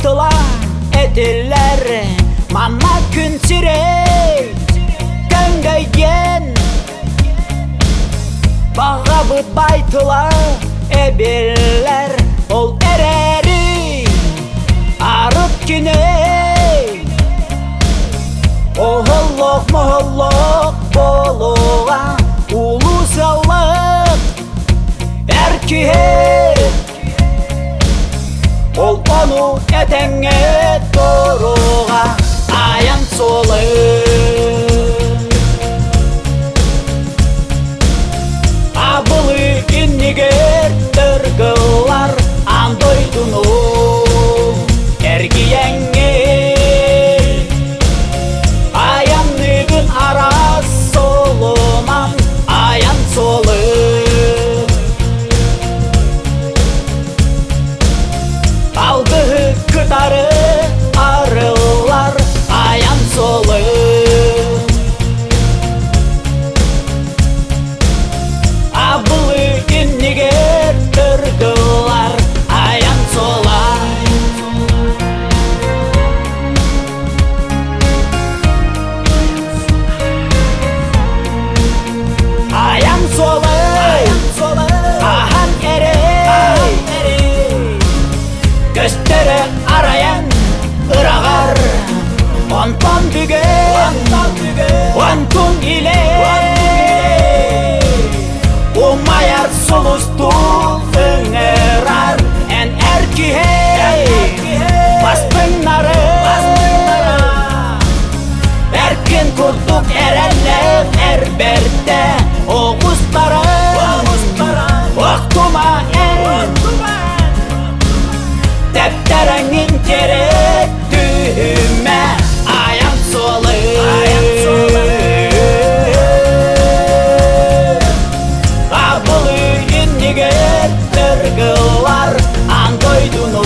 байтыла этилер манна күн сирей көңгөйден бағабыт байтыла эбелер ол эрери арып киней оғылық мұғылық болуға улусаллық әркие ол onu etenge торуға аян солы абылы иннигер тыргылар андойдуну эргиеңе аянныгын арас солуман аян солы алды кытары арылар аян солы абылы иннигер тыргылар аян солы аян солы ахан эрей көстері араян ырағар онтон бүген онтун иле умаяр сулустул ыңырар ән әркihey баспыңнары әркен күрдік әрәлләр әрбәрді оғыстары оқтума ән Тәптәрәңін терек түйіме аян солы Абылы иннигер тыргылар андойдуну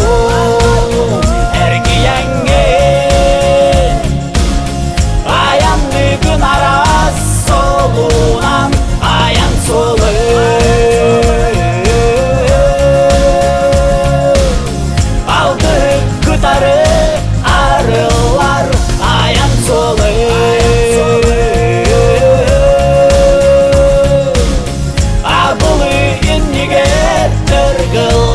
әргияңен аянныгын арас солунан аян солы кытары арылар аян солы абылы иннигер тыргыл